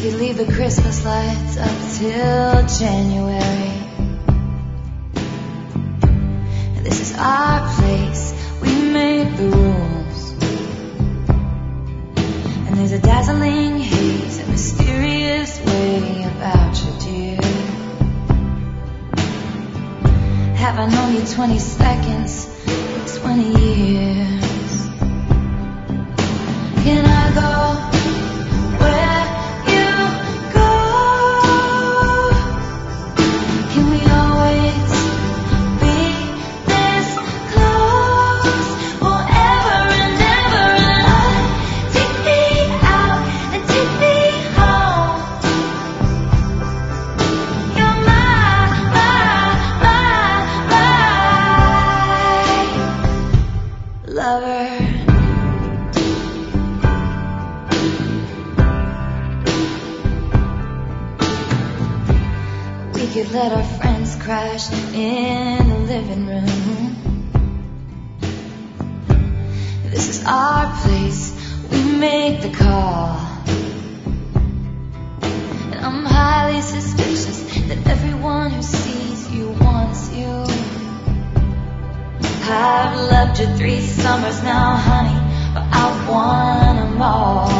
could leave the Christmas lights up till January. This is our place, we make the rules. And there's a dazzling haze, a mysterious way about you, dear. Have I known you 20 seconds, 20 years? Can I go where you go? Can we always be this close? Forever and ever, and take me out and take me home. You're my lover. We could let our friends crash in the living room. This is our place, we make the call. And I'm highly suspicious that everyone who sees you wants you. I've loved you 3 summers now, honey, but I want them all.